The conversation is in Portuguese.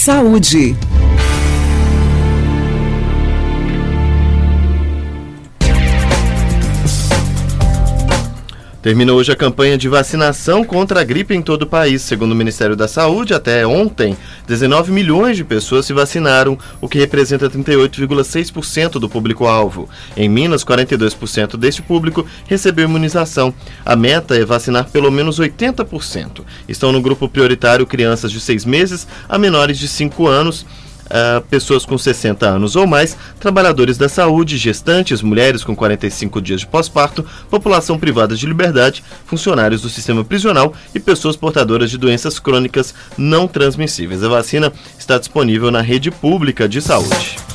Saúde. Termina hoje a campanha de vacinação contra a gripe em todo o país. Segundo o Ministério da Saúde, até ontem, 19 milhões de pessoas se vacinaram, o que representa 38,6% do público-alvo. Em Minas, 42% deste público recebeu imunização. A meta é vacinar pelo menos 80%. Estão no grupo prioritário crianças de 6 meses a menores de 5 anos, pessoas com 60 anos ou mais, trabalhadores da saúde, gestantes, mulheres com 45 dias de pós-parto, população privada de liberdade, funcionários do sistema prisional e pessoas portadoras de doenças crônicas não transmissíveis. A vacina está disponível na rede pública de saúde.